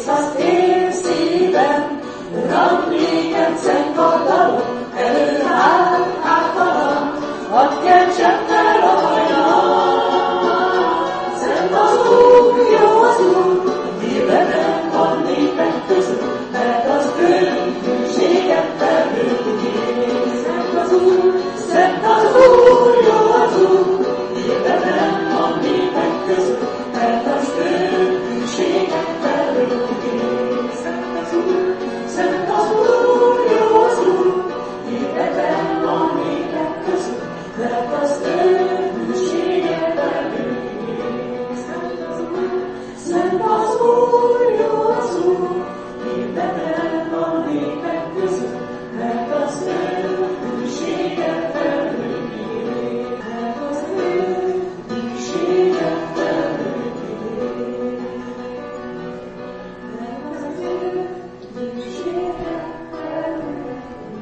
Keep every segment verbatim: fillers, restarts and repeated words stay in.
az én szívem, Uram, néked szent hatalom, előáll általam, hadd keltsem fel rajam. Szent az Úr, jó az Úr, hírveden van népek között, mert az ő hűséget felhődik. Szent az Úr, szent az Úr, jó az Úr, hírveden van népek között, mert az ő hűséget felhődik. Szent az Úr, szent az Úr, jó az Úr, hírveden van népek között, mert az ő hűséget felhődik. Szent az Úr, szent az Úr, jó az Úr, hírveden van népek között, mert az ő hűséget felhődik. Mert az ő hűséget felhődik. Mert az ő hűséget felhődik.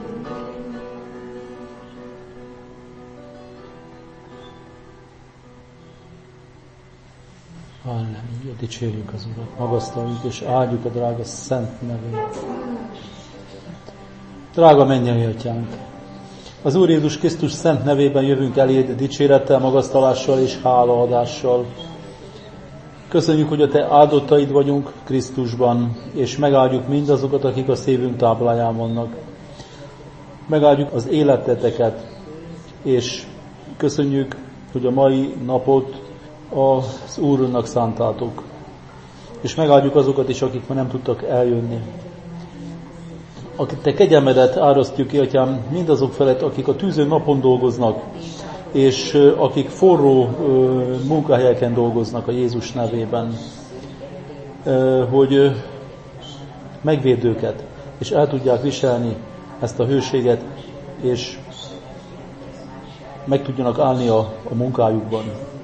Halleluja, dicsérjük az Urat, magasztaljuk és áldjuk a drága szent nevét. Drága mennyei Atyánk, az Úr Jézus Krisztus szent nevében jövünk eléd dicsérettel, magasztalással és hálaadással. Köszönjük, hogy a Te áldottaid vagyunk Krisztusban, és megáldjuk mindazokat, akik a szívünk tábláján vannak. Megáldjuk az életeteket, és köszönjük, hogy a mai napot az Úrnak szántátok. És megáldjuk azokat is, akik már nem tudtak eljönni. Akik Te kegyelmedet árasztjuk ki, Atyám, mindazok felett, akik a tűző napon dolgoznak, és akik forró munkahelyeken dolgoznak a Jézus nevében, hogy megvédd őket, és el tudják viselni ezt a hőséget, és meg tudjanak állni a, a munkájukban.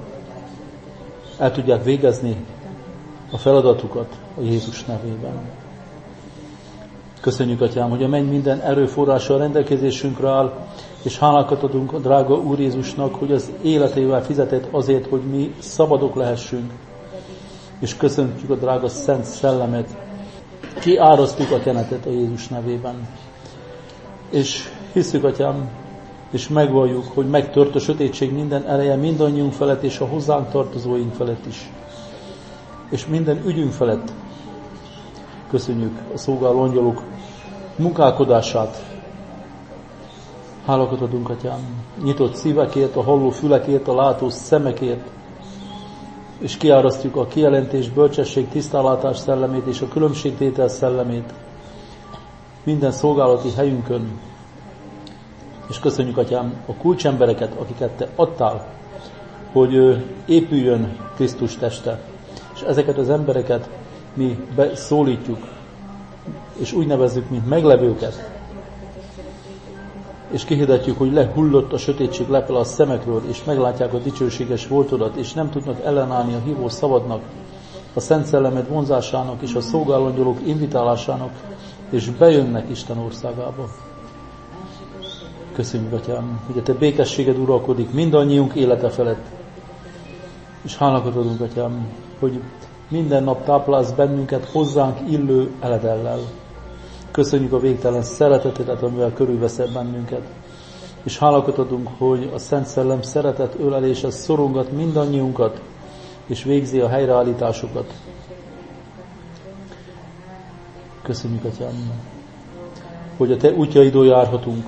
El tudják végezni a feladatukat a Jézus nevében. Köszönjük, Atyám, hogy a menny minden erőforrással rendelkezésünkre áll, és hálákat adunk a drága Úr Jézusnak, hogy az életével fizetett azért, hogy mi szabadok lehessünk. És köszönjük a drága Szent Szellemet, kiárasztjuk a kenetet a Jézus nevében. És hiszük, Atyám, és megvalljuk, hogy megtört a sötétség minden ereje mindannyiunk felett, és a hozzánk tartozóink felett is. És minden ügyünk felett köszönjük a szolgáló angyalok munkálkodását. Hálakat adunk, Atyám, nyitott szívekért, a halló fülekért, a látó szemekért, és kiárasztjuk a kijelentés, bölcsesség, tisztánlátás szellemét és a különbségtétel szellemét minden szolgálati helyünkön. És köszönjük, Atyám, a kulcsembereket, akiket Te adtál, hogy épüljön Krisztus teste. És ezeket az embereket mi beszólítjuk, és úgy nevezzük, mint meglevőket. És kihirdetjük, hogy lehullott a sötétség lepel a szemekről, és meglátják a dicsőséges voltodat, és nem tudnak ellenállni a hívó szavadnak, a Szent Szellemed vonzásának, és a szolgálóangyalok invitálásának, és bejönnek Isten országába. Köszönjük, Atyám, hogy a Te békességed uralkodik mindannyiunk élete felett. És hálakat adunk, Atyám, hogy minden nap táplálsz bennünket hozzánk illő eledellel. Köszönjük a végtelen szeretetedet, amivel körülveszel bennünket. És hálakat adunk, hogy a Szent Szellem szeretet ölelése szorongat mindannyiunkat, és végzi a helyreállításokat. Köszönjük, Atyám, hogy a Te útjaidon járhatunk,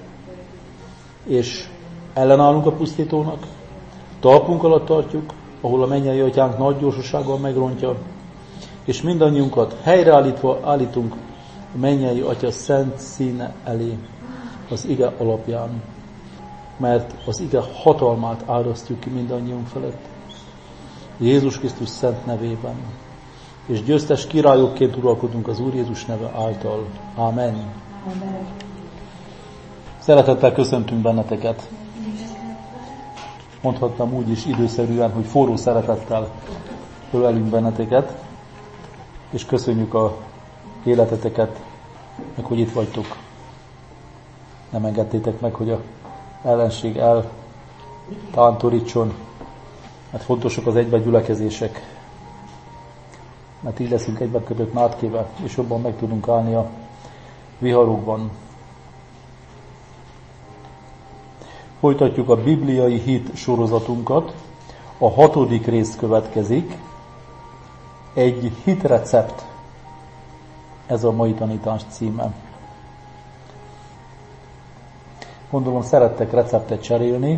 és ellenállunk a pusztítónak, talpunk alatt tartjuk, ahol a mennyei Atyánk nagy gyorsasággal megrontja, és mindannyiunkat helyreállítva állítunk a mennyei Atya szent színe elé az ige alapján, mert az ige hatalmát árasztjuk ki mindannyiunk felett. Jézus Krisztus szent nevében, és győztes királyokként uralkodunk az Úr Jézus neve által. Amen. Amen. Szeretettel köszöntünk benneteket. Mondhattam úgy is időszerűen, hogy forró szeretettel ölelünk benneteket, és köszönjük a életeteket, meg hogy itt vagytok. Nem engedtétek meg, hogy a ellenség eltántorítson, mert fontosak az egybegyülekezések. mert így leszünk egyben kötött nádkével, és jobban meg tudunk állni a viharokban. Folytatjuk a bibliai hit sorozatunkat. A hatodik rész következik. Egy hitrecept. Ez a mai tanítás címe. Gondolom szerettek receptet cserélni,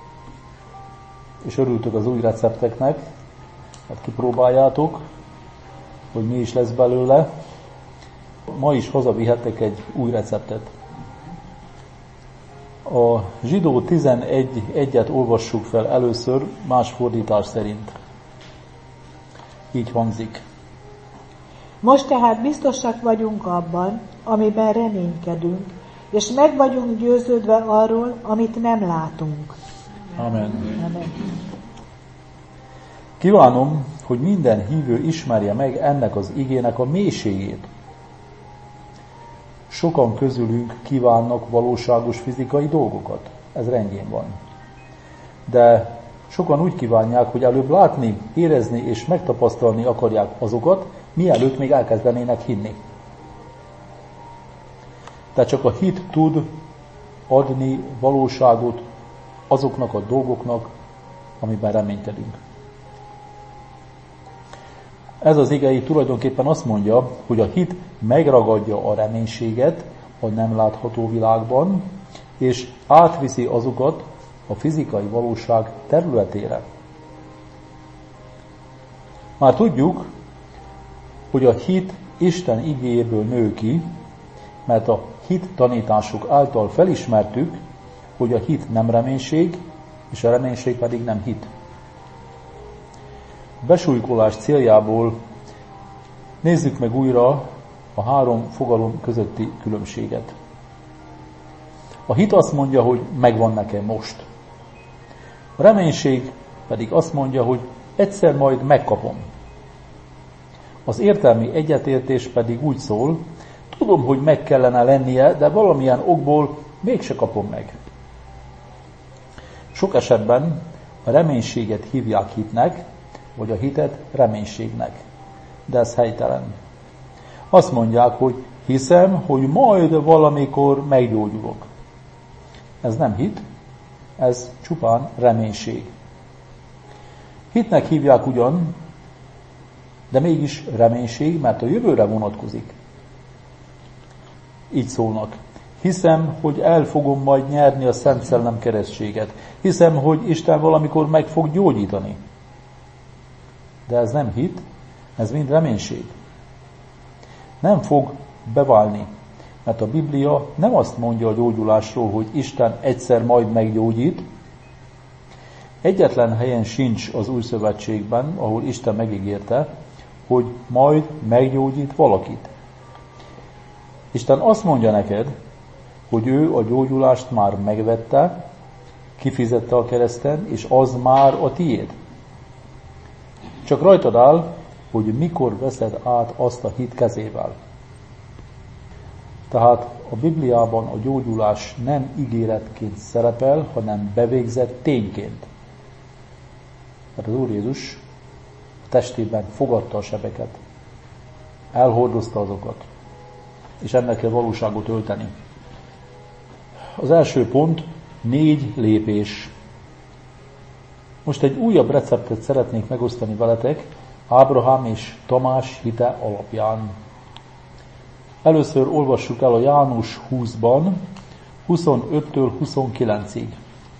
és örültök az új recepteknek, hát kipróbáljátok, hogy mi is lesz belőle. Ma is hazavihettek egy új receptet. A Zsidó tizenegy egyet olvassuk fel először más fordítás szerint. Így hangzik. Most tehát biztosak vagyunk abban, amiben reménykedünk, és meg vagyunk győződve arról, amit nem látunk. Amen. Amen. Kívánom, hogy minden hívő ismerje meg ennek az igének a mélységét. Sokan közülünk kívánnak valóságos fizikai dolgokat. Ez rendjén van. De sokan úgy kívánják, hogy előbb látni, érezni és megtapasztalni akarják azokat, mielőtt még elkezdenének hinni. Tehát csak a hit tud adni valóságot azoknak a dolgoknak, amiben reménykedünk. Ez az ige tulajdonképpen azt mondja, hogy a hit megragadja a reménységet a nem látható világban, és átviszi azokat a fizikai valóság területére. Már tudjuk, hogy a hit Isten igéjéből nő ki, mert a hit tanításuk által felismertük, hogy a hit nem reménység, és a reménység pedig nem hit. Besúlykolás céljából nézzük meg újra a három fogalom közötti különbséget. A hit azt mondja, hogy megvan nekem most. A reménység pedig azt mondja, hogy egyszer majd megkapom. Az értelmi egyetértés pedig úgy szól, tudom, hogy meg kellene lennie, de valamilyen okból mégse kapom meg. Sok esetben a reménységet hívják hitnek, vagy a hitet reménységnek. De ez helytelen. Azt mondják, hogy hiszem, hogy majd valamikor meggyógyulok. Ez nem hit, ez csupán reménység. Hitnek hívják ugyan, de mégis reménység, mert a jövőre vonatkozik. Így szólnak. Hiszem, hogy el fogom majd nyerni a Szent Szellem keresztséget. Hiszem, hogy Isten valamikor meg fog gyógyítani. De ez nem hit, ez mind reménység. Nem fog beválni, mert a Biblia nem azt mondja a gyógyulásról, hogy Isten egyszer majd meggyógyít. Egyetlen helyen sincs az Új Szövetségben, ahol Isten megígérte, hogy majd meggyógyít valakit. Isten azt mondja neked, hogy ő a gyógyulást már megvette, kifizette a kereszten, és az már a tiéd. Csak rajtad áll, hogy mikor veszed át azt a hit kezével. Tehát a Bibliában a gyógyulás nem ígéretként szerepel, hanem bevégzett tényként. Mert az Úr Jézus a testében fogadta a sebeket, elhordozta azokat, és ennek kell valóságot ölteni. Az első pont, négy lépés. Most egy újabb receptet szeretnék megosztani veletek, Ábrahám és Tamás hite alapján. Először olvassuk el a János húszban, huszonöttől huszonkilencig.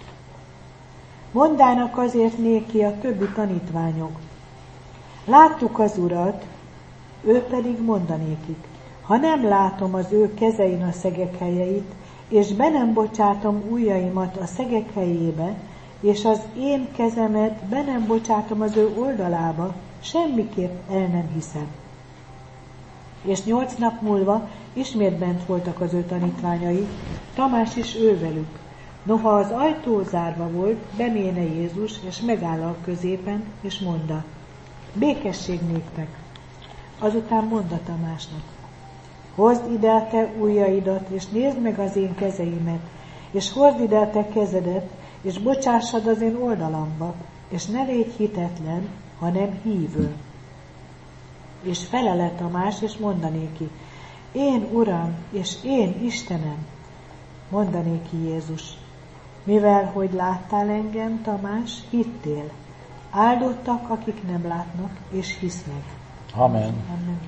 Mondának azért néki a többi tanítványok. Láttuk az Urat, ő pedig mondanékik. Ha nem látom az ő kezein a szegek helyeit, és be nem bocsátom ujjaimat a szegek helyébe, és az én kezemet be nem bocsátom az ő oldalába, semmiképp el nem hiszem. És nyolc nap múlva ismét bent voltak az ő tanítványai, Tamás is ővelük. Noha az ajtó zárva volt, beméne Jézus, és megáll a középen, és mondta, békesség néktek. Azután mondta Tamásnak, hozd ide a te ujjaidat, és nézd meg az én kezeimet, és hozd ide a te kezedet, és bocsássad az én oldalamba, és ne légy hitetlen, hanem hívő. És felele Tamás, és mondanéki, én Uram, és én Istenem, mondanéki Jézus. Mivel, hogy láttál engem, Tamás, hittél. Áldottak, akik nem látnak, és hisznek. Amen. Amen.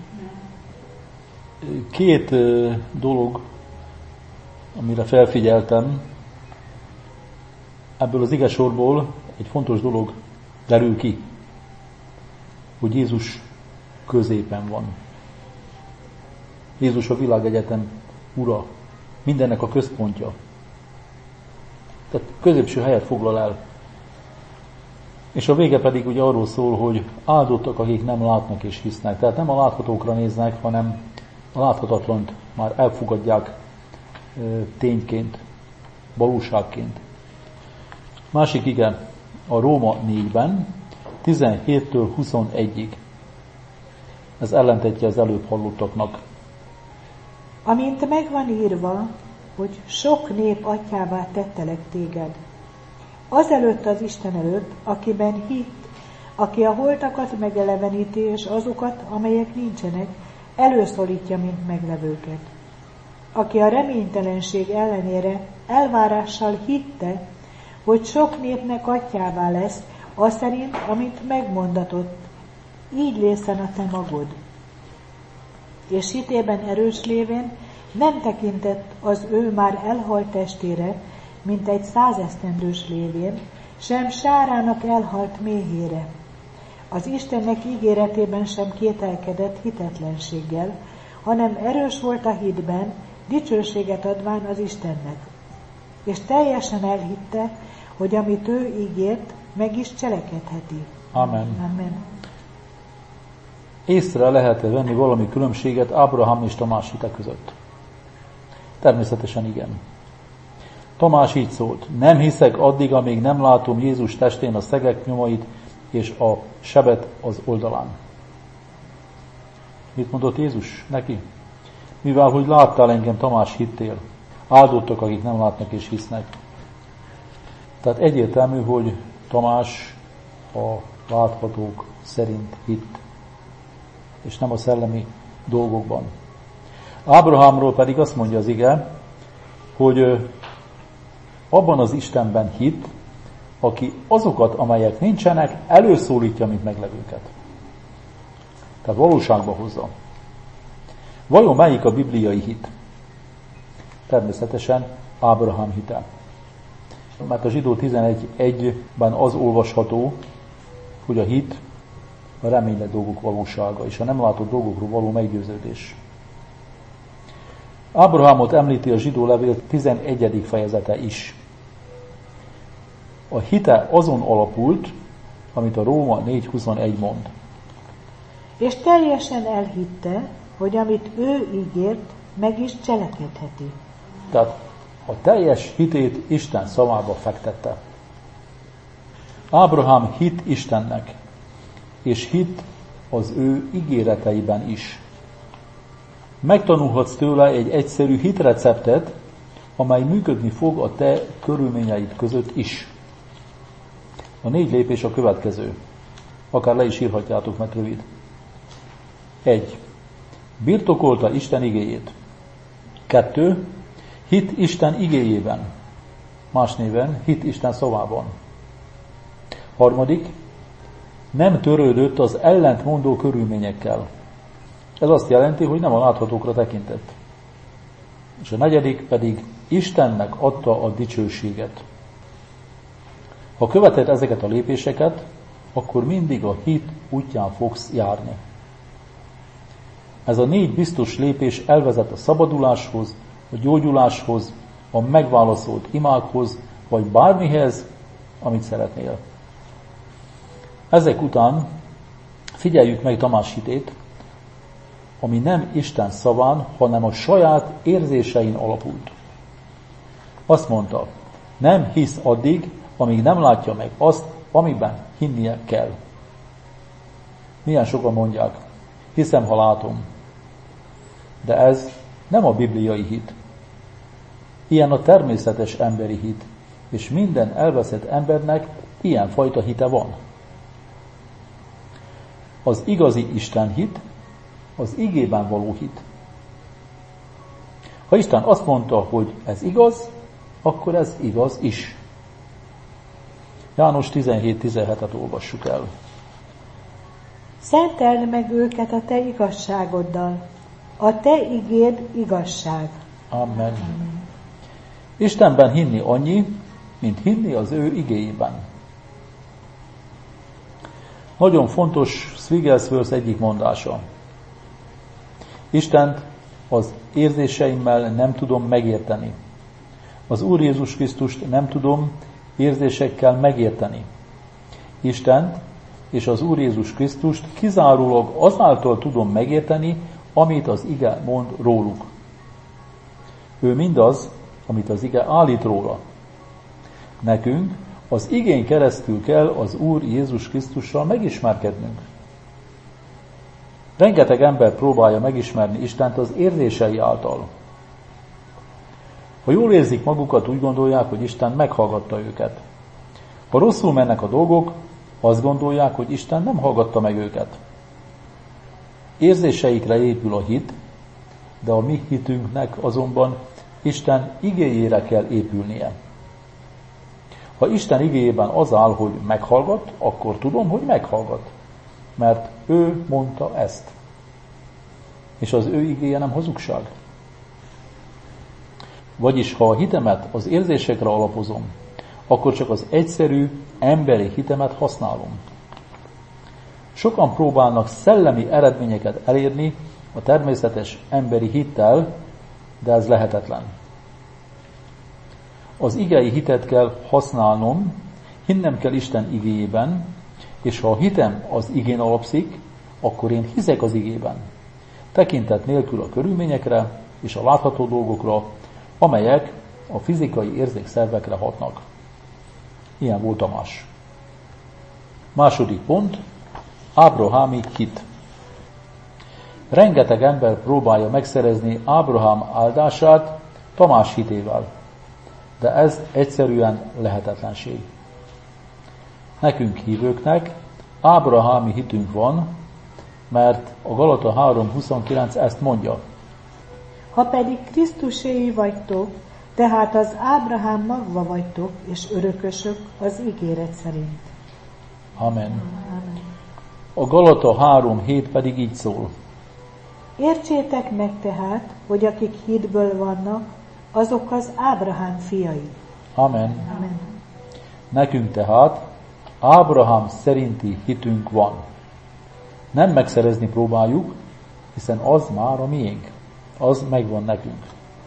Két uh, dolog, amire felfigyeltem, ebből az igesorból egy fontos dolog derül ki, hogy Jézus középen van. Jézus a világegyetem ura, mindennek a központja. Tehát középső helyet foglal el. És a vége pedig ugye arról szól, hogy áldottak, akik nem látnak és hisznek. Tehát nem a láthatókra néznek, hanem a láthatatlant már elfogadják e, tényként, valóságként. Másik igen, a Róma négyben, tizenhéttől huszonegyig. Ez ellentetje az előbb hallottaknak. Amint megvan írva, hogy sok nép atyává tettelek téged. Azelőtt az Isten előtt, akiben hitt, aki a holtakat megeleveníti, és azokat, amelyek nincsenek, előszólítja, mint meglevőket. Aki a reménytelenség ellenére elvárással hitte, hogy sok népnek atyává lesz, az szerint, amit megmondatott, így lészen a te magod. És hitében erős lévén nem tekintett az ő már elhalt testére, mint egy százesztendős lévén, sem sárának elhalt méhére. Az Istennek ígéretében sem kételkedett hitetlenséggel, hanem erős volt a hitben, dicsőséget adván az Istennek. És teljesen elhitte, hogy amit ő ígért, meg is cselekedheti. Amen. Amen. Észre lehet-e venni valami különbséget Ábrahám és Tamás hite között? Természetesen igen. Tamás így szólt, nem hiszek addig, amíg nem látom Jézus testén a szegek nyomait és a sebet az oldalán. Mit mondott Jézus neki? Mivel, hogy láttál engem, Tamás, hittél. Áldottak, akik nem látnak és hisznek. Tehát egyértelmű, hogy Tamás a láthatók szerint hitt, és nem a szellemi dolgokban. Ábrahámról pedig azt mondja az ige, hogy abban az Istenben hitt, aki azokat, amelyek nincsenek, előszólítja, mint meglevőket. Tehát valóságba hozza. Vajon melyik a bibliai hit? Természetesen Ábrahám hite. Mert a zsidó tizenegy egyben az olvasható, hogy a hit a reménylett dolgok valósága, és a nem látott dolgokról való meggyőződés. Ábrahámot említi a zsidó levél tizenegyedik fejezete is. A hite azon alapult, amit a Róma négy huszonegy mond. És teljesen elhitte, hogy amit ő ígért, meg is cselekedheti. Tehát a teljes hitét Isten szavába fektette. Ábrahám hit Istennek, és hit az ő ígéreteiben is. Megtanulhatsz tőle egy egyszerű hitreceptet, amely működni fog a te körülményeid között is. A négy lépés a következő. Akár le is írhatjátok, mert rövid. Egy. Birtokolta Isten igéjét. Kettő. Hit Isten igéjében. Más néven, hit Isten szavában. Harmadik. Nem törődött az ellentmondó körülményekkel. Ez azt jelenti, hogy nem a láthatókra tekintett. És a negyedik pedig Istennek adta a dicsőséget. Ha követed ezeket a lépéseket, akkor mindig a hit útján fogsz járni. Ez a négy biztos lépés elvezet a szabaduláshoz, a gyógyuláshoz, a megválaszolt imákhoz, vagy bármihez, amit szeretnél. Ezek után figyeljük meg Tamás hitét, ami nem Isten szaván, hanem a saját érzésein alapult. Azt mondta, nem hisz addig, amíg nem látja meg azt, amiben hinnie kell. Milyen sokan mondják, hiszem, ha látom. De ez nem a bibliai hit. Ilyen a természetes emberi hit, és minden elveszett embernek ilyen fajta hite van. Az igazi Isten hit az igében való hit. Ha Isten azt mondta, hogy ez igaz, akkor ez igaz is. János tizenhét tizenhetet olvassuk el. Szenteld meg őket a te igazságoddal. A te igéd igazság. Amen. Amen. Istenben hinni annyi, mint hinni az ő igéjében. Nagyon fontos Wigglesworth egyik mondása. Istent az érzéseimmel nem tudom megérteni. Az Úr Jézus Krisztust nem tudom érzésekkel megérteni. Istent és az Úr Jézus Krisztust kizárólag azáltal tudom megérteni, amit az ige mond róluk. Ő mindaz, amit az ige állít róla. Nekünk az igén keresztül kell az Úr Jézus Krisztussal megismerkednünk. Rengeteg ember próbálja megismerni Istent az érzései által. Ha jól érzik magukat, úgy gondolják, hogy Isten meghallgatta őket. Ha rosszul mennek a dolgok, azt gondolják, hogy Isten nem hallgatta meg őket. Érzéseikre épül a hit, de a mi hitünknek azonban Isten igéjére kell épülnie. Ha Isten igéjében az áll, hogy meghallgat, akkor tudom, hogy meghallgat. Mert ő mondta ezt. És az ő igéje nem hazugság. Vagyis, ha a hitemet az érzésekre alapozom, akkor csak az egyszerű, emberi hitemet használom. Sokan próbálnak szellemi eredményeket elérni a természetes emberi hittel, de ez lehetetlen. Az igei hitet kell használnom, hinnem kell Isten igéjében, és ha a hitem az igén alapszik, akkor én hiszek az igében. Tekintet nélkül a körülményekre és a látható dolgokra, amelyek a fizikai érzékszervekre hatnak. Ilyen volt Tamás. Második pont, ábrahámi hit. Rengeteg ember próbálja megszerezni Ábrahám áldását Tamás hitével, de ez egyszerűen lehetetlenség. Nekünk hívőknek ábrahámi hitünk van, mert a Galata három huszonkilenc ezt mondja. Ha pedig Krisztuséi vagytok, tehát az Ábrahám magva vagytok, és örökösök az ígéret szerint. Amen. Amen. A Galata három hét pedig így szól. Értsétek meg tehát, hogy akik hitből vannak, azok az Ábrahám fiai. Amen. Amen. Nekünk tehát Ábrahám szerinti hitünk van. Nem megszerezni próbáljuk, hiszen az már a miénk. Az megvan nekünk.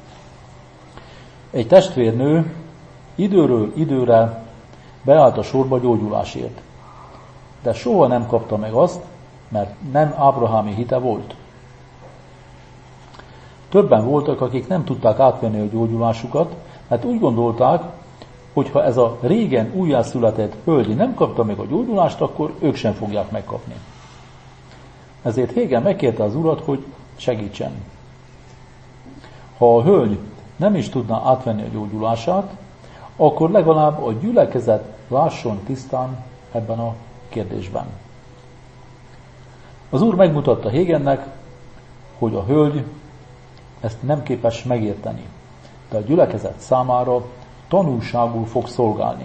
Egy testvérnő időről időre beállt a sorba gyógyulásért, de soha nem kapta meg azt, mert nem ábrahámi hite volt. Többen voltak, akik nem tudták átvenni a gyógyulásukat, mert úgy gondolták, hogy ha ez a régen újjászületett hölgy nem kapta meg a gyógyulást, akkor ők sem fogják megkapni. Ezért Hégel megkérte az urat, hogy segítsen. Ha a hölgy nem is tudná átvenni a gyógyulását, akkor legalább a gyülekezet lásson tisztán ebben a kérdésben. Az Úr megmutatta Hégennek, hogy a hölgy ezt nem képes megérteni, de a gyülekezet számára tanulságul fog szolgálni.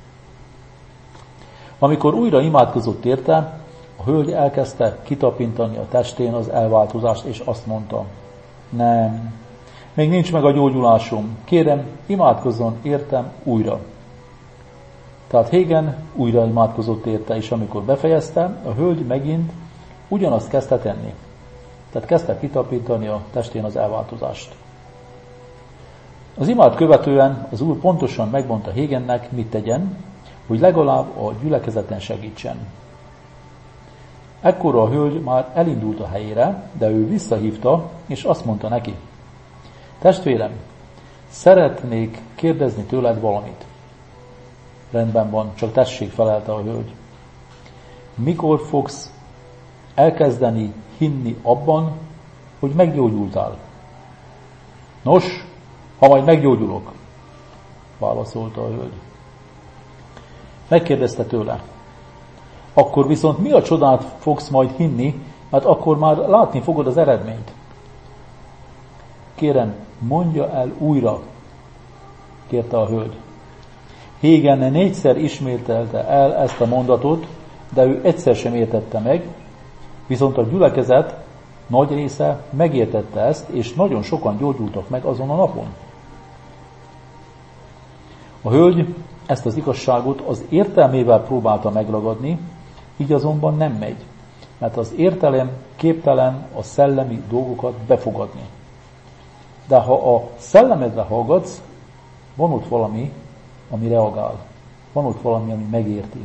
Amikor újra imádkozott érte, a hölgy elkezdte kitapintani a testén az elváltozást, és azt mondta, nem, még nincs meg a gyógyulásom, kérem, imádkozzon értem újra. Tehát Hégen újra imádkozott érte, és amikor befejezte, a hölgy megint ugyanazt kezdte tenni. Tehát kezdte kitapintani a testén az elváltozást. Az imát követően az Úr pontosan megmondta Hégennek, mit tegyen, hogy legalább a gyülekezeten segítsen. Ekkor a hölgy már elindult a helyére, de ő visszahívta, és azt mondta neki, testvérem, szeretnék kérdezni tőled valamit. Rendben van, csak tessék, felelte a hölgy. Mikor fogsz elkezdeni hinni abban, hogy meggyógyultál? Nos, ha majd meggyógyulok, válaszolta a hölgy. Megkérdezte tőle, akkor viszont mi a csodát fogsz majd hinni, Hát akkor már látni fogod az eredményt. Kérem, mondja el újra, kérte a hölgy. Hégen négyszer ismételte el ezt a mondatot, de ő egyszer sem értette meg, viszont a gyülekezet nagy része megértette ezt, és nagyon sokan gyógyultak meg azon a napon. A hölgy ezt az igazságot az értelmével próbálta megragadni, így azonban nem megy, mert az értelem képtelen a szellemi dolgokat befogadni. De ha a szellemedre hallgatsz, van ott valami, ami reagál. Van ott valami, ami megérti.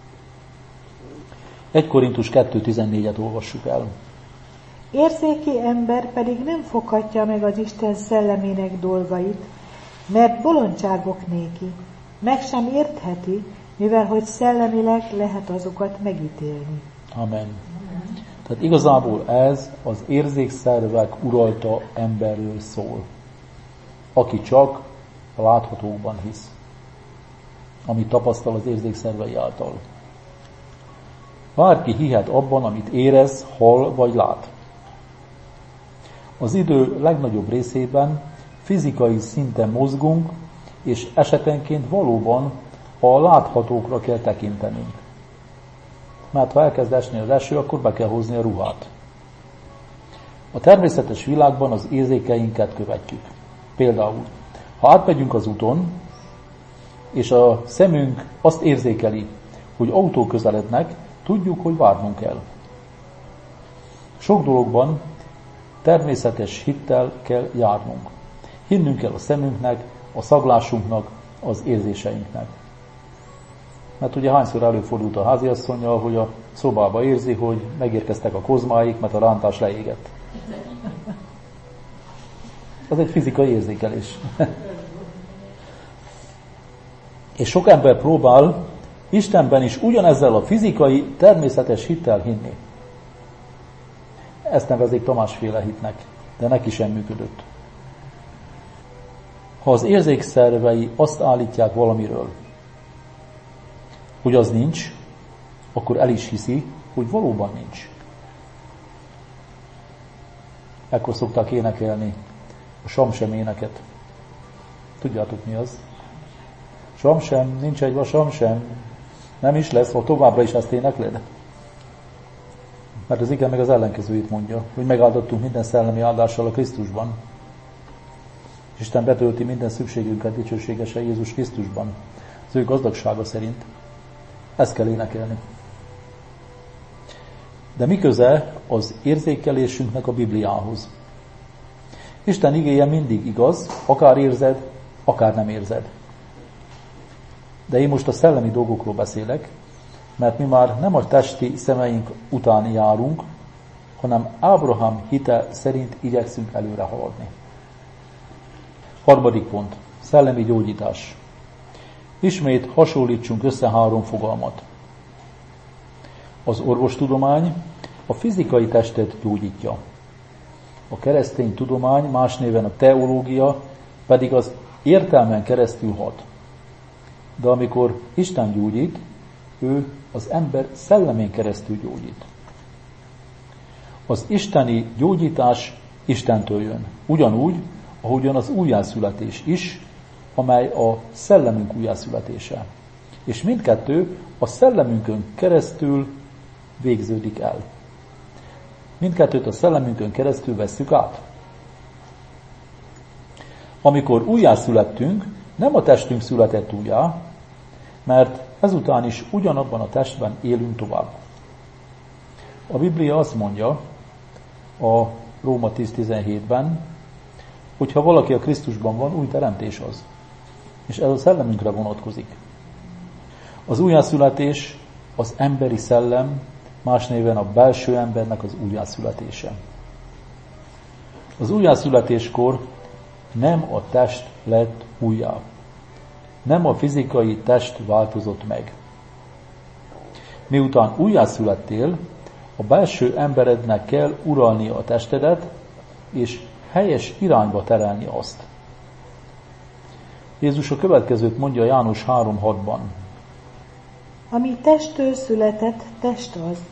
egy Korintus kettő tizennégyet olvassuk el. Érzéki ember pedig nem foghatja meg az Isten szellemének dolgait, mert bolondságok néki, meg sem értheti, mivel hogy szellemileg lehet azokat megítélni. Amen. Tehát igazából ez az érzékszervek uralta emberről szól, aki csak a láthatókban hisz, amit tapasztal az érzékszervei által. Bárki hihet abban, amit érez, hall vagy lát. Az idő legnagyobb részében fizikai szinten mozgunk, és esetenként valóban a láthatókra kell tekintenünk. Mert ha elkezd esni az eső, akkor be kell hozni a ruhát. A természetes világban az érzékeinket követjük. Például, ha átmegyünk az úton, és a szemünk azt érzékeli, hogy autók közelednek, tudjuk, hogy várnunk kell. Sok dologban természetes hittel kell járnunk. Hinnünk kell a szemünknek, a szaglásunknak, az érzéseinknek. Mert ugye hányszor előfordult a háziasszonnyal, hogy a szobába érzi, hogy megérkeztek a kozmáik, mert a rántás leégett. Ez egy fizikai érzékelés. És sok ember próbál Istenben is ugyanezzel a fizikai, természetes hittel hinni. Ezt nevezik Tamásféle hitnek, de neki sem működött. Ha az érzékszervei azt állítják valamiről, hogy az nincs, akkor el is hiszi, hogy valóban nincs. Ekkor szokták énekelni a Samsem éneket. Tudjátok mi az? Samsem, nincs egy vasam sem, nem is lesz, ha továbbra is ezt énekled. Mert az ige meg az ellenkezőjét mondja, hogy megáldottunk minden szellemi áldással a Krisztusban. Isten betölti minden szükségünket dicsőségesen Jézus Krisztusban, az ő gazdagsága szerint. Ezt kell énekelni. De mi köze az érzékelésünknek a Bibliához? Isten igéje mindig igaz, akár érzed, akár nem érzed. De én most a szellemi dolgokról beszélek, mert mi már nem a testi szemeink után járunk, hanem Ábrahám hite szerint igyekszünk előre haladni. Harmadik pont. Szellemi gyógyítás. Ismét hasonlítsunk össze három fogalmat. Az orvostudomány a fizikai testet gyógyítja. A keresztény tudomány, más néven a teológia pedig az értelmen keresztül hat. De amikor Isten gyógyít, ő az ember szellemén keresztül gyógyít. Az isteni gyógyítás Istentől jön. Ugyanúgy, ahogyan az újjászületés is, amely a szellemünk újjászületése. És mindkettő a szellemünkön keresztül végződik el. Mindkettőt a szellemünkön keresztül vesszük át. Amikor újjászülettünk, nem a testünk született újjá, mert ezután is ugyanabban a testben élünk tovább. A Biblia azt mondja a Róma tíz tizenhétben, hogy ha valaki a Krisztusban van, új teremtés az. És ez a szellemünkre vonatkozik. Az újjászületés az emberi szellem, más néven a belső embernek az újjászületése. Az újjászületéskor nem a test lett újjá. Nem a fizikai test változott meg. Miután újjászülettél, a belső emberednek kell uralni a testedet, és helyes irányba terelni azt. Jézus a következőt mondja János három hatban. Ami testtől született, test az,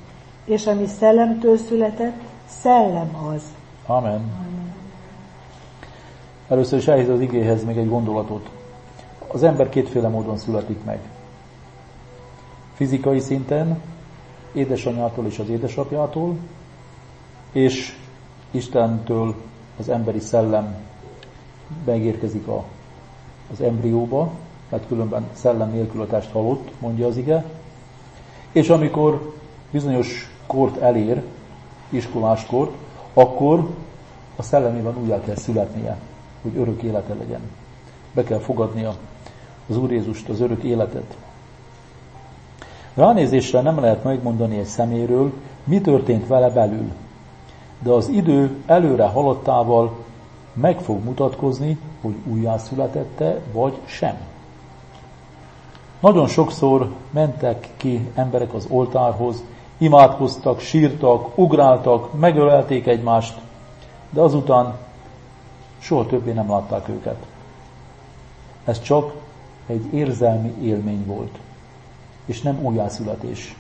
és ami szellemtől született, szellem az. Amen. Amen. Először is ehhez az igéhez még egy gondolatot. Az ember kétféle módon születik meg. Fizikai szinten, édesanyától és az édesapjától, és Istentől az emberi szellem megérkezik a, az embrióba, mert különben szellem nélkül a test halott, mondja az ige. És amikor bizonyos kort elér, iskoláskort, akkor a szellemében újjá kell születnie, hogy örök élete legyen. Be kell fogadnia az Úr Jézust, az örök életet. Ránézésre nem lehet megmondani egy szeméről, mi történt vele belül, de az idő előre haladtával meg fog mutatkozni, hogy újjászületette, vagy sem. Nagyon sokszor mentek ki emberek az oltárhoz, imádkoztak, sírtak, ugráltak, megölelték egymást, de azután soha többé nem látták őket. Ez csak egy érzelmi élmény volt, és nem újjászületés.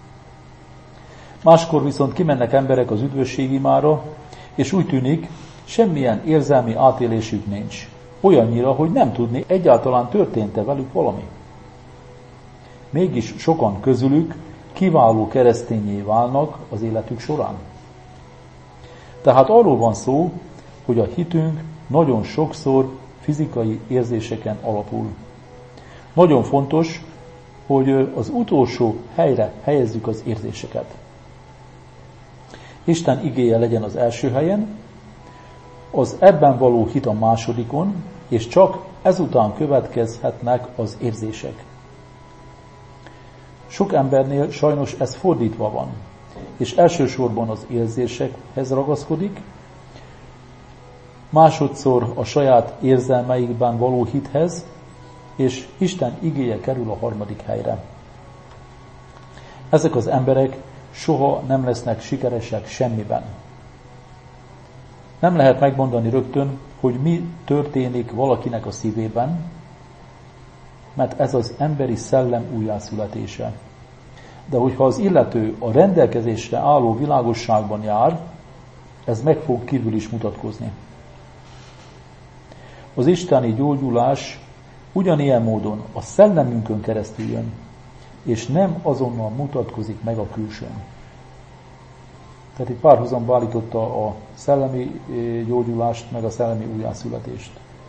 Máskor viszont kimennek emberek az üdvösségimára, és úgy tűnik, semmilyen érzelmi átélésük nincs. Olyannyira, hogy nem tudni, egyáltalán történt-e velük valami. Mégis sokan közülük kiváló keresztényé válnak az életük során. Tehát arról van szó, hogy a hitünk nagyon sokszor fizikai érzéseken alapul. Nagyon fontos, hogy az utolsó helyre helyezzük az érzéseket. Isten igéje legyen az első helyen, az ebben való hit a másodikon, és csak ezután következhetnek az érzések. Sok embernél sajnos ez fordítva van, és elsősorban az érzésekhez ragaszkodik, másodszor a saját érzelmeikben való hithez, és Isten igéje kerül a harmadik helyre. Ezek az emberek soha nem lesznek sikeresek semmiben. Nem lehet megmondani rögtön, hogy mi történik valakinek a szívében, mert ez az emberi szellem újjászületése. De hogyha az illető a rendelkezésre álló világosságban jár, ez meg fog kívül is mutatkozni. Az isteni gyógyulás ugyanilyen módon a szellemünkön keresztül jön, és nem azonnal mutatkozik meg a külsőn. Tehát itt párhuzamba állította a szellemi gyógyulást, meg a szellemi újjászületést.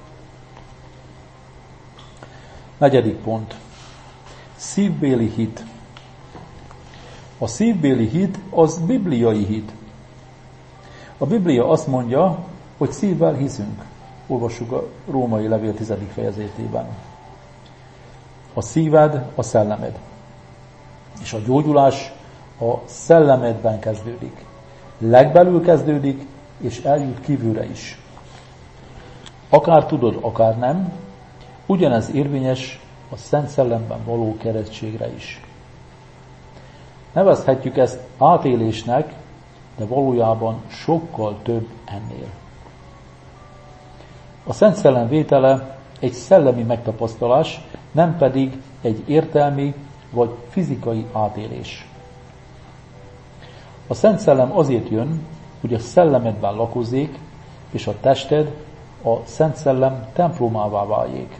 Negyedik pont. Szívbéli hit. A szívbéli hit az bibliai hit. A Biblia azt mondja, hogy szívvel hiszünk. Olvassuk a Római levél tizedik fejezetében. A szíved a szellemed. És a gyógyulás a szellemedben kezdődik. Legbelül kezdődik, és eljut kívülre is. Akár tudod, akár nem, ugyanez érvényes a Szent Szellemben való keresztségre is. Nevezhetjük ezt átélésnek, de valójában sokkal több ennél. A Szent Szellem vétele egy szellemi megtapasztalás, nem pedig egy értelmi vagy fizikai átélés. A Szent Szellem azért jön, hogy a szellemedben lakozzék, és a tested a Szent Szellem templomává váljék.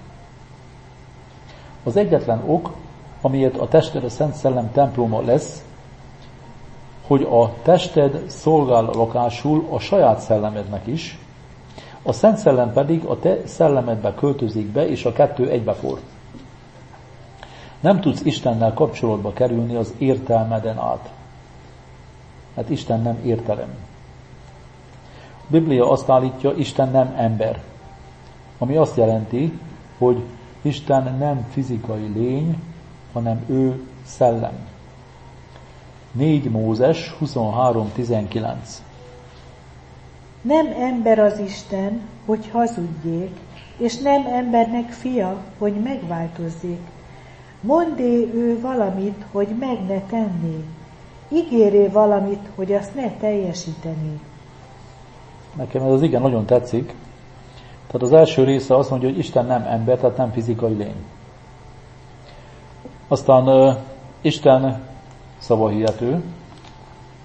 Az egyetlen ok, amiért a tested a Szent Szellem temploma lesz, hogy a tested szolgál lakásul a saját szellemednek is, a Szent Szellem pedig a te szellemedbe költözik be, és a kettő egybeforr. Nem tudsz Istennel kapcsolatba kerülni az értelmeden át. Hát Isten nem értelem. A Biblia azt állítja, Isten nem ember. Ami azt jelenti, hogy Isten nem fizikai lény, hanem ő szellem. négy Mózes huszonhárom tizenkilenc. Nem ember az Isten, hogy hazudjék, és nem embernek fia, hogy megváltozzék. Mondé ő valamit, hogy meg ne tenné. Ígéré valamit, hogy azt ne teljesítené. Nekem ez az igen nagyon tetszik. Tehát az első része azt mondja, hogy Isten nem ember, tehát nem fizikai lény. Aztán uh, Isten szavahihető,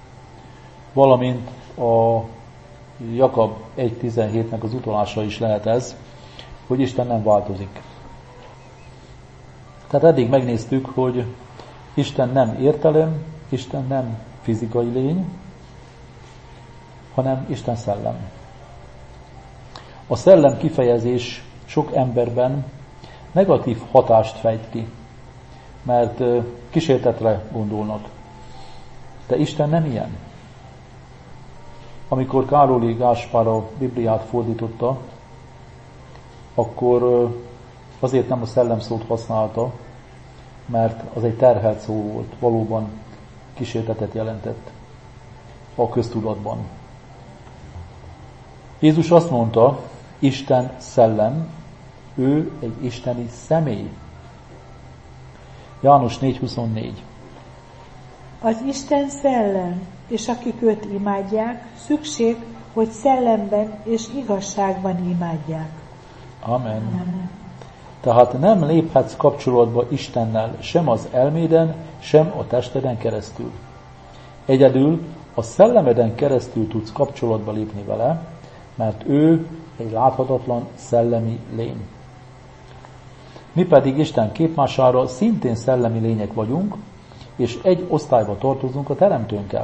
valamint a Jakab egy tizenhétnek az utalása is lehet ez, hogy Isten nem változik. Tehát eddig megnéztük, hogy Isten nem értelem, Isten nem fizikai lény, hanem Isten szellem. A szellem kifejezés sok emberben negatív hatást fejt ki, mert kísértetre gondolnak. De Isten nem ilyen. Amikor Károli Gáspár a Bibliát fordította, akkor azért nem a szellem szót használta, mert az egy terhelt szó volt, valóban kísértetet jelentett a köztudatban. Jézus azt mondta, Isten szellem, ő egy isteni személy. János négy huszonnégy. Az Isten szellem, és akik őt imádják, szükség, hogy szellemben és igazságban imádják. Amen. Amen. Tehát nem léphetsz kapcsolatba Istennel sem az elméden, sem a testeden keresztül. Egyedül a szellemeden keresztül tudsz kapcsolatba lépni vele, mert ő egy láthatatlan szellemi lény. Mi pedig Isten képmására szintén szellemi lények vagyunk, és egy osztályba tartozunk a Teremtőnkkel.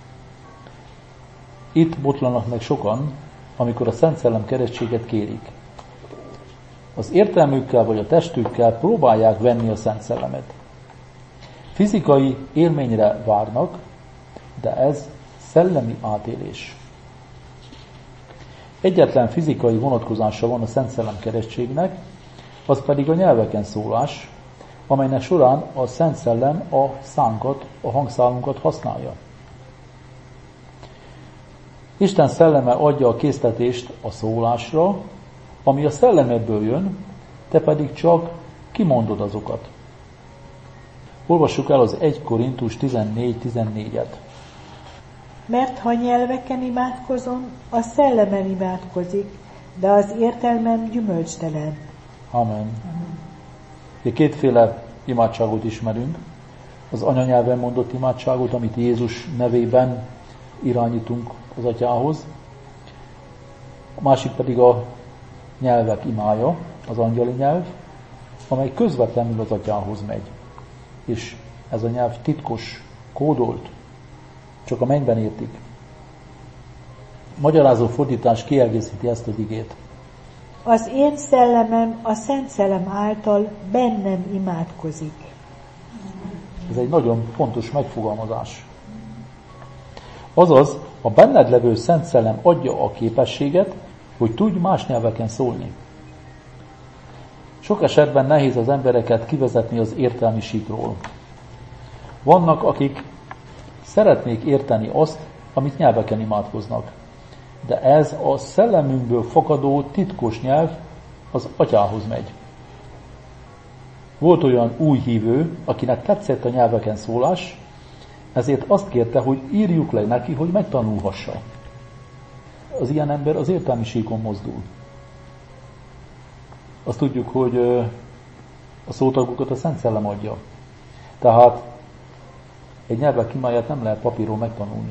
Itt botlanak meg sokan, amikor a Szent Szellem keresztséget kérik. Az értelmükkel vagy a testükkel próbálják venni a Szent Szellemet. Fizikai élményre várnak, de ez szellemi átélés. Egyetlen fizikai vonatkozása van a Szent Szellem keresztségnek, az pedig a nyelveken szólás, amelynek során a Szent Szellem a szánkat, a hangszálunkat használja. Isten szelleme adja a késztetést a szólásra, ami a szellemedből jön, te pedig csak kimondod azokat. Olvassuk el az egy Korintus tizennégy tizennégyet. Mert ha nyelveken imádkozom, a szellemen imádkozik, de az értelmem gyümölcstelen. Amen. Amen. Kétféle imádságot ismerünk. Az anyanyelven mondott imádságot, amit Jézus nevében irányítunk az Atyához. A másik pedig a nyelvek imája, az angyali nyelv, amely közvetlenül az Atyához megy. És ez a nyelv titkos, kódolt, csak a mennyben értik. A magyarázó fordítás kiegészíti ezt az igét. Az én szellemem a Szent Szellem által bennem imádkozik. Ez egy nagyon fontos megfogalmazás. Azaz, a benned levő Szent Szellem adja a képességet, hogy tudj más nyelveken szólni. Sok esetben nehéz az embereket kivezetni az értelmi síkról. Vannak, akik szeretnék érteni azt, amit nyelveken imádkoznak. De ez a szellemünkből fakadó titkos nyelv az Atyához megy. Volt olyan új hívő, akinek tetszett a nyelveken szólás, ezért azt kérte, hogy írjuk le neki, hogy megtanulhassa. Az ilyen ember az értelmi síkon mozdul. Azt tudjuk, hogy a szótagokat a Szent Szellem adja. Tehát egy nyelvek imáját nem lehet papíron megtanulni.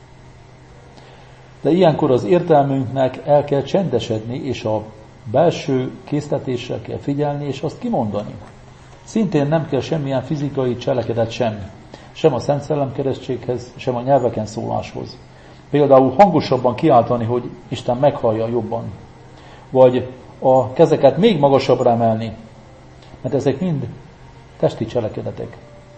De ilyenkor az értelmünknek el kell csendesedni, és a belső késztetésre kell figyelni, és azt kimondani. Szintén nem kell semmilyen fizikai cselekedet sem, sem a Szent Szellem keresztséghez, sem a nyelveken szóláshoz. Például hangosabban kiáltani, hogy Isten meghallja jobban. Vagy a kezeket még magasabbra emelni, mert ezek mind testi cselekedetek.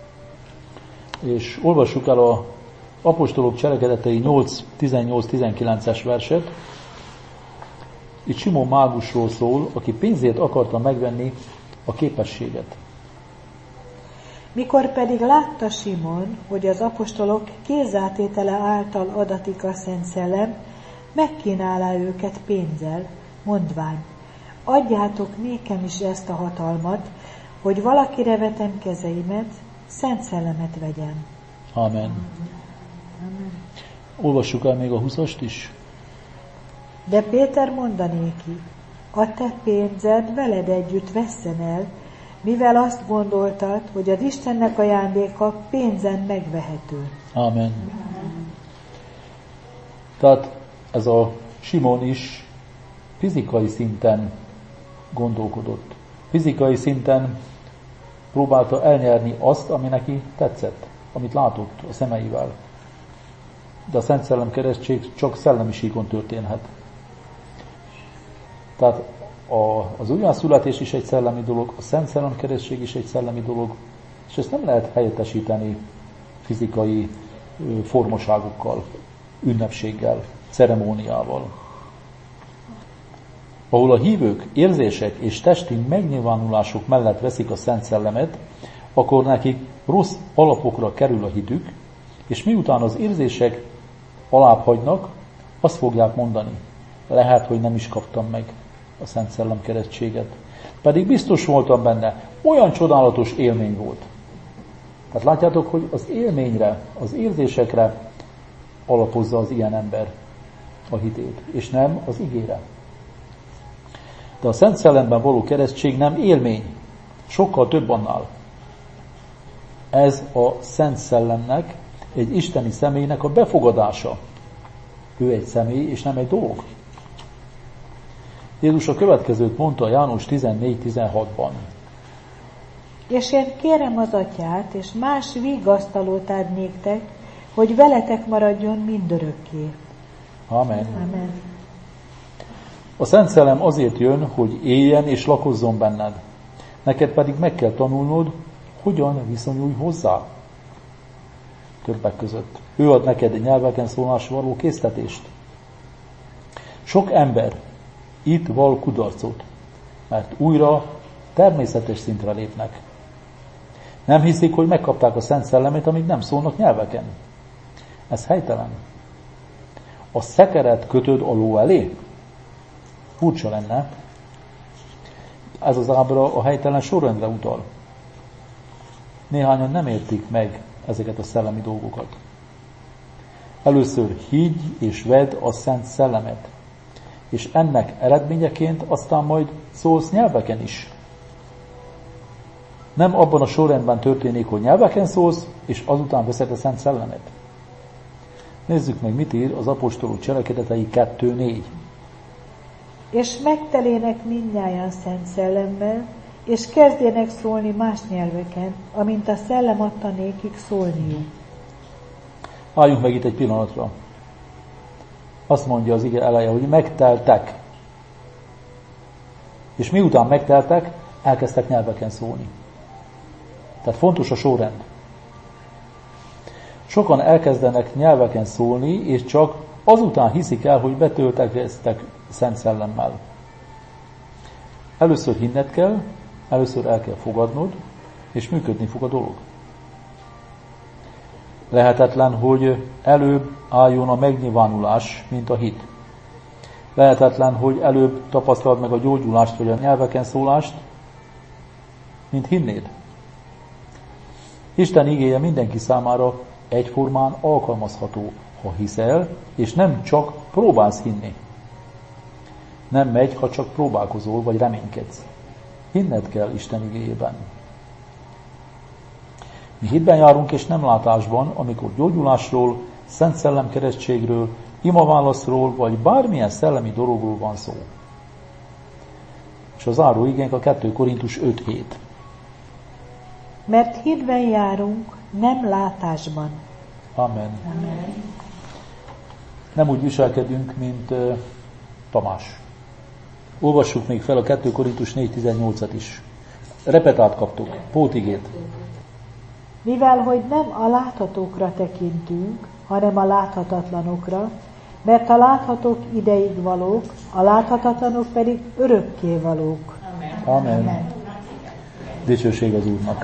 És olvassuk el a Apostolok cselekedetei nyolc tizennyolc tizenkilences verset. Itt Simon mágusról szól, aki pénzért akarta megvenni a képességet. Mikor pedig látta Simon, hogy az apostolok kézzátétele által adatik a Szent Szellem, megkínálá őket pénzzel, mondván, adjátok nékem is ezt a hatalmat, hogy valakire vetem kezeimet, Szent Szellemet vegyem. Amen. Amen. Olvassuk el még a huszast is. De Péter mondanéki, a te pénzed veled együtt vesszen el, mivel azt gondoltad, hogy az Istennek ajándéka pénzen megvehető. Amen. Tehát ez a Simon is fizikai szinten gondolkodott. Fizikai szinten próbálta elnyerni azt, ami neki tetszett, amit látott a szemeivel. De a Szent Szellem keresztség csak szellemi síkon történhet. Tehát a, az újjászületés is egy szellemi dolog, a Szent Szellem keresztség is egy szellemi dolog, és ezt nem lehet helyettesíteni fizikai formaságokkal, ünnepséggel, ceremóniával. Ahol a hívők érzések és testi megnyilvánulások mellett veszik a Szent Szellemet, akkor nekik rossz alapokra kerül a hitük, és miután az érzések alább hagynak, azt fogják mondani. Lehet, hogy nem is kaptam meg a Szent Szellem keresztséget. Pedig biztos voltam benne, olyan csodálatos élmény volt. Tehát látjátok, hogy az élményre, az érzésekre alapozza az ilyen ember a hitét, és nem az igére. De a Szent Szellemben való keresztség nem élmény, sokkal több annál. Ez a Szent Szellemnek, egy isteni személynek a befogadása. Ő egy személy, és nem egy dolog. Jézus a következőt mondta a János tizennégy tizenhatban. És én kérem az Atyát, és más vigasztalót ad néktek, hogy veletek maradjon mindörökké. Amen. Amen. A Szent Szellem azért jön, hogy éljen és lakozzon benned. Neked pedig meg kell tanulnod, hogyan viszonyulj hozzá. Többek között. Ő ad neked nyelveken szólásra való késztetést. Sok ember itt val kudarcot, mert újra természetes szintre lépnek. Nem hiszik, hogy megkapták a Szent Szellemet, amíg nem szólnak nyelveken. Ez helytelen. A szekeret kötöd a ló elé? Furcsa lenne. Ez az ábra a helytelen sorrendre utal. Néhányan nem értik meg ezeket a szellemi dolgokat. Először higgy és vedd a Szent Szellemet, és ennek eredményeként aztán majd szólsz nyelveken is. Nem abban a sorrendben történik, hogy nyelveken szólsz, és azután veszed a Szent Szellemet. Nézzük meg, mit ír az apostolok cselekedetei kettő négy. És megtelének mindnyájan Szent Szellemmel, és kezdjenek szólni más nyelveken, amint a Szellem adta nékik szólniuk. Álljunk meg itt egy pillanatra. Azt mondja az ige eleje, hogy megteltek. És miután megteltek, elkezdtek nyelveken szólni. Tehát fontos a sorrend. Sokan elkezdenek nyelveken szólni, és csak azután hiszik el, hogy betöltekeztek Szent Szellemmel. Először hinned kell, először el kell fogadnod, és működni fog a dolog. Lehetetlen, hogy előbb álljon a megnyilvánulás, mint a hit. Lehetetlen, hogy előbb tapasztald meg a gyógyulást, vagy a nyelveken szólást, mint hinnéd. Isten igéje mindenki számára egyformán alkalmazható, ha hiszel, és nem csak próbálsz hinni. Nem megy, ha csak próbálkozol, vagy reménykedsz. Hinned kell Isten igéjében. Mi hitben járunk, és nem látásban, amikor gyógyulásról, Szent Szellem keresztségről, imaválaszról, vagy bármilyen szellemi dologról van szó. És a záró igénk a kettő Korintus öt hét. Mert hitben járunk, nem látásban. Amen. Amen. Nem úgy viselkedünk, mint uh, Tamás. Olvassuk még fel a kettő Korintus négy tizennyolcat is. Repetát kaptuk, pótigét. Mivel, hogy nem a láthatókra tekintünk, hanem a láthatatlanokra, mert a láthatók ideig valók, a láthatatlanok pedig örökké valók. Amen. Amen. Dicsőség az Úrnak.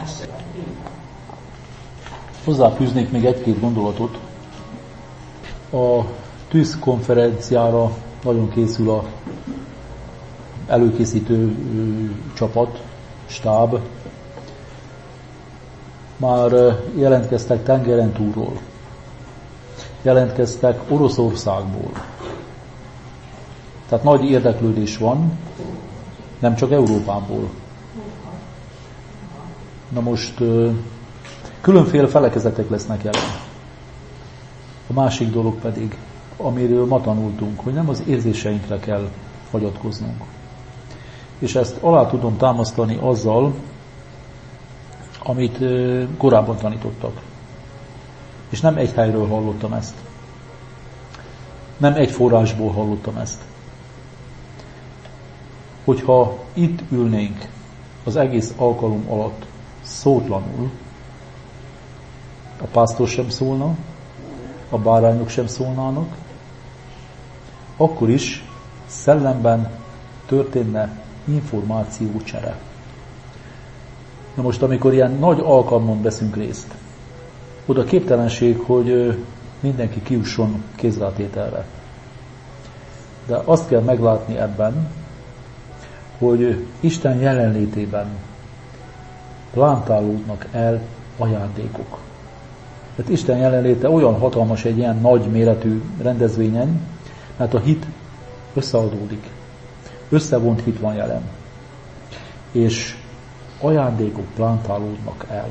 Hozzáfűznék még egy-két gondolatot. A tűz konferenciára nagyon készül a előkészítő csapat, stáb. Már jelentkeztek tengeren túlról. Jelentkeztek Oroszországból. Tehát nagy érdeklődés van, nem csak Európából. Na most különféle felekezetek lesznek jelen. A másik dolog pedig amiről ma tanultunk, hogy nem az érzéseinkre kell hagyatkoznunk. És ezt alá tudom támasztani azzal, amit korábban tanítottak. És nem egy helyről hallottam ezt. Nem egy forrásból hallottam ezt. Hogyha itt ülnénk az egész alkalom alatt szótlanul, a pásztor sem szólna, a bárányok sem szólnának, akkor is szellemben történne információcsere. Na most, amikor ilyen nagy alkalmon veszünk részt, oda képtelenség, hogy mindenki kiusson kézrátételre. De azt kell meglátni ebben, hogy Isten jelenlétében plántálódnak el ajándékok. Tehát Isten jelenléte olyan hatalmas egy ilyen nagy méretű rendezvényen, mert a hit összeadódik. Összevont hit van jelen. És ajándékok plántálódnak el.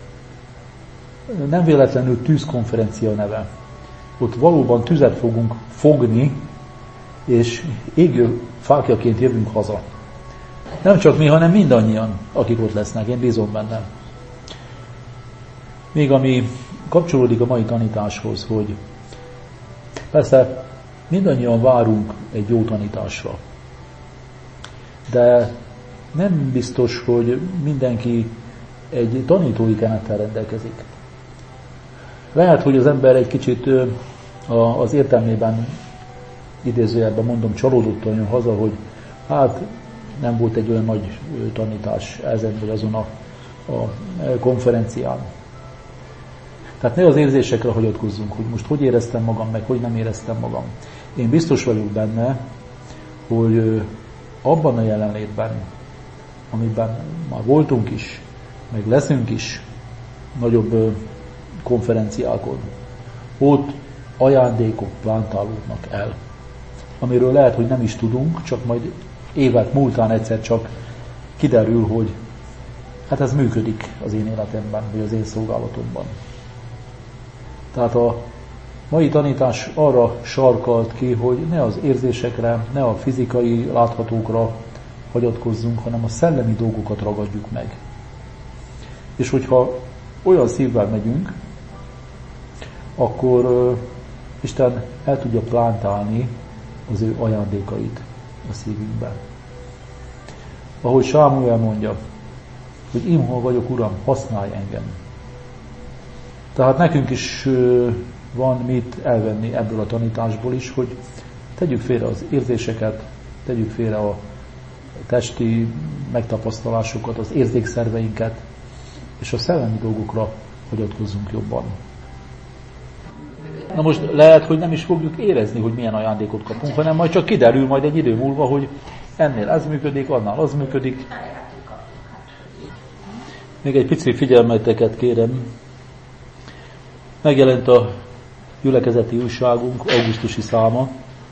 Nem véletlenül tűzkonferencia neve. Ott valóban tüzet fogunk fogni, és égő fákjaként jövünk haza. Nem csak mi, hanem mindannyian, akik ott lesznek. Én bízom benne. Még ami kapcsolódik a mai tanításhoz, hogy persze mindannyian várunk egy jó tanításra. De nem biztos, hogy mindenki egy tanítói kenettel rendelkezik. Lehet, hogy az ember egy kicsit az értelmében, idézőjelben mondom, csalódottan jön haza, hogy hát nem volt egy olyan nagy tanítás ezen vagy azon a, a konferencián. Tehát ne az érzésekre hagyatkozzunk, hogy most hogy éreztem magam, meg hogy nem éreztem magam. Én biztos vagyok benne, hogy abban a jelenlétben, amiben már voltunk is, meg leszünk is nagyobb konferenciákon, ott ajándékok plántálódnak el, amiről lehet, hogy nem is tudunk, csak majd évek múltán egyszer csak kiderül, hogy hát ez működik az én életemben, vagy az én szolgálatomban. Tehát a mai tanítás arra sarkalt ki, hogy ne az érzésekre, ne a fizikai láthatókra hagyatkozzunk, hanem a szellemi dolgokat ragadjuk meg. És hogyha olyan szívvel megyünk, akkor uh, Isten el tudja plántálni az ő ajándékait a szívünkben. Ahogy Sámuel mondja, hogy én hol vagyok, Uram, használj engem. Tehát nekünk is uh, van mit elvenni ebből a tanításból is, hogy tegyük félre az érzéseket, tegyük félre a testi megtapasztalásokat, az érzékszerveinket, és a szellemi dolgokra hagyatkozzunk jobban. Na most lehet, hogy nem is fogjuk érezni, hogy milyen ajándékot kapunk, hanem majd csak kiderül majd egy idő múlva, hogy ennél ez működik, annál az működik. Még egy pici figyelmeteket kérem. Megjelent a gyülekezeti újságunk, augusztusi száma.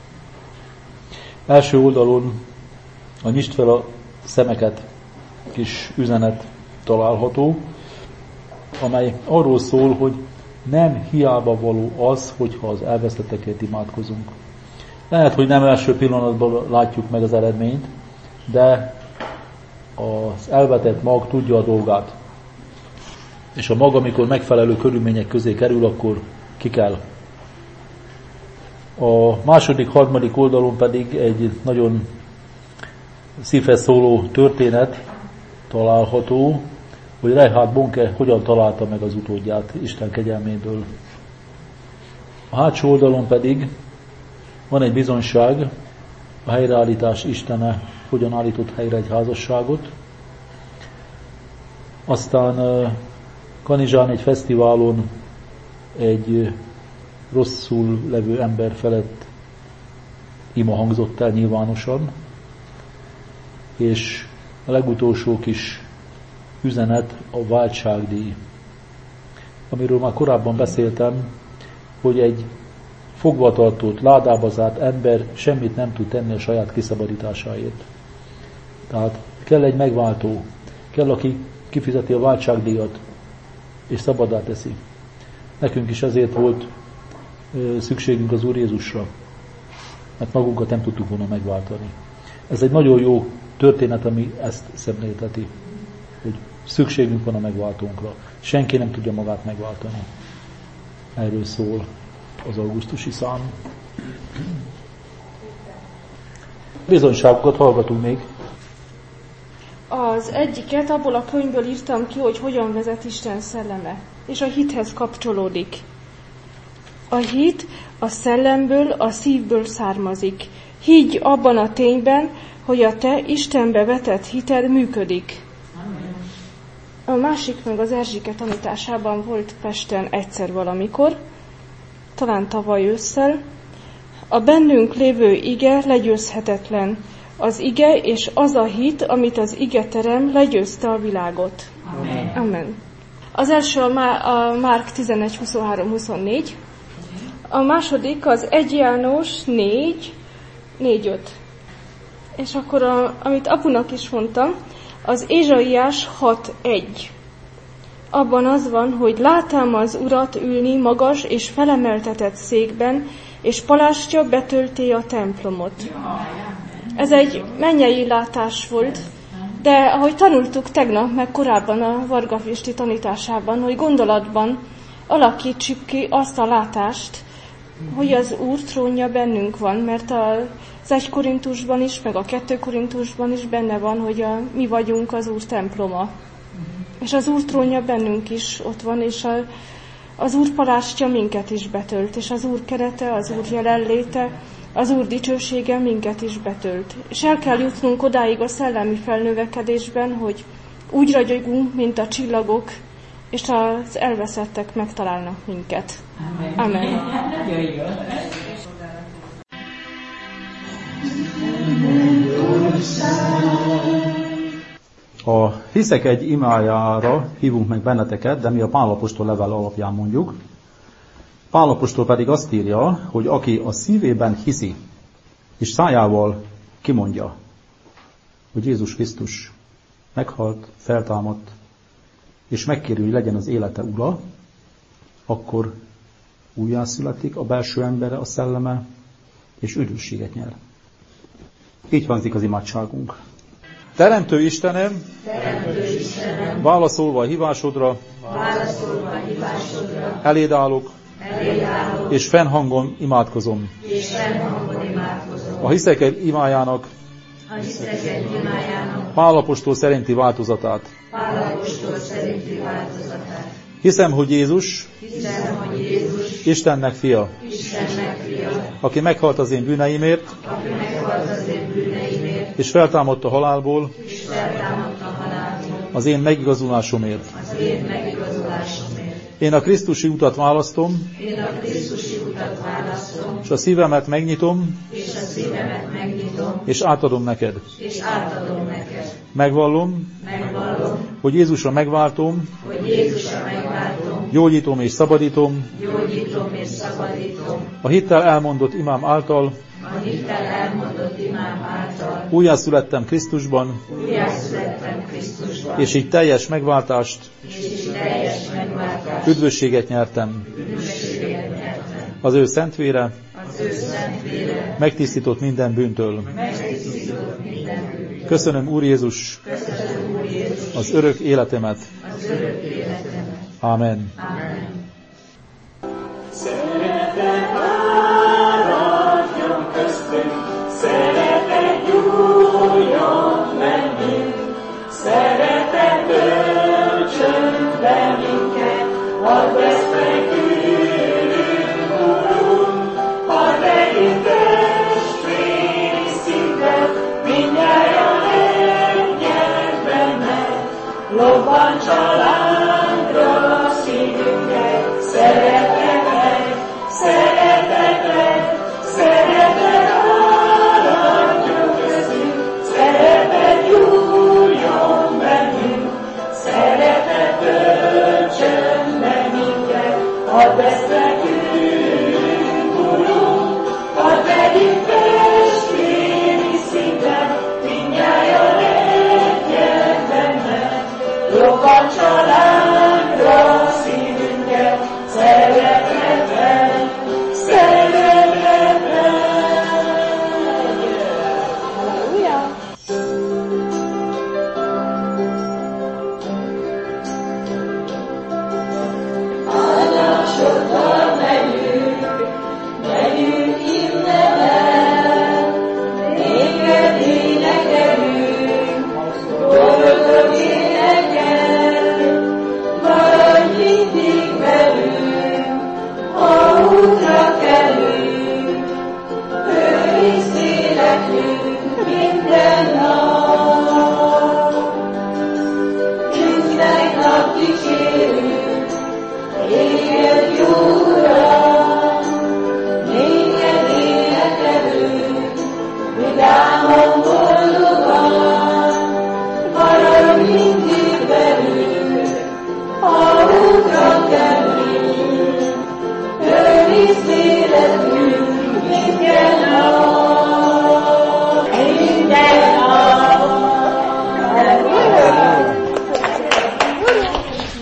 Első oldalon a nyisd fel a szemeket kis üzenet található, amely arról szól, hogy nem hiába való az, hogyha az elvesztettekért imádkozunk. Lehet, hogy nem első pillanatban látjuk meg az eredményt, de az elvetett mag tudja a dolgát. És a mag, amikor megfelelő körülmények közé kerül, akkor ki kell. A második, harmadik oldalon pedig egy nagyon szívhez szóló történet található, hogy Reinhard Bonke hogyan találta meg az utódját Isten kegyelméből. A hátsó oldalon pedig van egy bizonyság, a helyreállítás Istene hogyan állított helyre egy házasságot. Aztán Kanizsán egy fesztiválon egy rosszul levő ember felett ima hangzott el nyilvánosan, és a legutolsó kis üzenet a váltságdíj, amiről már korábban beszéltem, hogy egy fogvatartott, ládába zárt ember semmit nem tud tenni a saját kiszabadításáért. Tehát kell egy megváltó, kell, aki kifizeti a váltságdíjat, és szabaddá teszi. Nekünk is ezért volt szükségünk az Úr Jézusra, mert magunkat nem tudtuk volna megváltani. Ez egy nagyon jó történet, ami ezt szemlélteti, hogy szükségünk van a megváltónkra. Senki nem tudja magát megváltani. Erről szól az augusztusi szám. Bizonyságokat hallgatunk még. Az egyiket abból a könyvből írtam ki, hogy hogyan vezet Isten szelleme, és a hithez kapcsolódik. A hit a szellemből, a szívből származik. Higgy abban a tényben, hogy a te Istenbe vetett hited működik. A másik meg az Erzsike tanításában volt Pesten egyszer valamikor, talán tavaly ősszel. A bennünk lévő ige legyőzhetetlen. Az ige és az a hit, amit az ige terem, legyőzte a világot. Amen. Amen. Az első a, Má- a Márk tizenegy huszonhárom huszonnégy, a második az egy János négy négy öt. És akkor, a, amit apunak is mondtam, az Ézsaiás hat egy. Abban az van, hogy látám az Urat ülni magas és felemeltetett székben, és palástja betölti a templomot. Ez egy mennyei látás volt, de ahogy tanultuk tegnap, meg korábban a Varga Pisti tanításában, hogy gondolatban alakítsuk ki azt a látást, hogy az Úr trónja bennünk van, mert az egy Korintusban is, meg a kettő Korintusban is benne van, hogy a, mi vagyunk az Úr temploma. És az Úr trónja bennünk is ott van, és a, az Úr palástja minket is betölt, és az Úr kerete, az Úr jelenléte, az Úr dicsősége minket is betölt. És el kell jutnunk odáig a szellemi felnövekedésben, hogy úgy ragyogunk, mint a csillagok, és az elveszettek megtalálnak minket. Amen. Amen. A hiszek egy imájára hívunk meg benneteket, de mi a Pál apostol level alapján mondjuk. Pál apostol pedig azt írja, hogy aki a szívében hiszi, és szájával kimondja, hogy Jézus Krisztus meghalt, feltámadt, és megkéri, hogy legyen az élete ura, akkor újjászületik a belső embere, a szelleme, és üdvösséget nyer. Így hangzik az imádságunk. Teremtő Istenem, Teremtő Istenem, válaszolva a hívásodra, válaszolva a hívásodra, eléd állok, eléd állok, és fennhangon imádkozom. és fennhangon imádkozom. A hiszek egy imájának, A hiszek egy imájának, Pál apostol szerinti változatát. Pál apostol szerinti változatát. Hiszem, hogy Jézus, Hiszem, hogy Jézus, Istennek fia, Istennek fia, aki meghalt az én bűneimért, aki meghalt az én bűneimért, és feltámadt a halálból, és feltámadt a halálból, az én megigazulásomért. az én megigazulásomért. Én a Krisztusi utat választom, Én a Krisztusi utat választom, és a szívemet megnyitom, és a szívemet megnyitom, és átadom neked. és átadom neked. Megvallom, Megvallom, hogy Jézusra megváltom, hogy Jézusra megváltom, gyógyítom és szabadítom, gyógyítom és szabadítom, a hittel elmondott imám által, a hittel elmondott imám által, újjászülettem Krisztusban, újjászülettem Krisztusban, és így teljes megváltást, és így teljes megváltást, üdvösséget nyertem. üdvösséget nyertem. Az ő szent vére Az ő szent vére megtisztított minden bűntől. megtisztított minden bűnt. Köszönöm, Úr Jézus, Köszönöm, Úr Jézus, az örök életemet. az örök életemet. Amen. Amen. Szeretet áradjon köztünk, szeretet gyújjon bennünk, szeretet töltsön be minket, hadd vesztegjünk, Urunk, hadd legyünk testvéri szinten, mindnyájan egyek benned, lobban családra szívünket, szeretetek, szeretetek, szeretet áradjon tudják,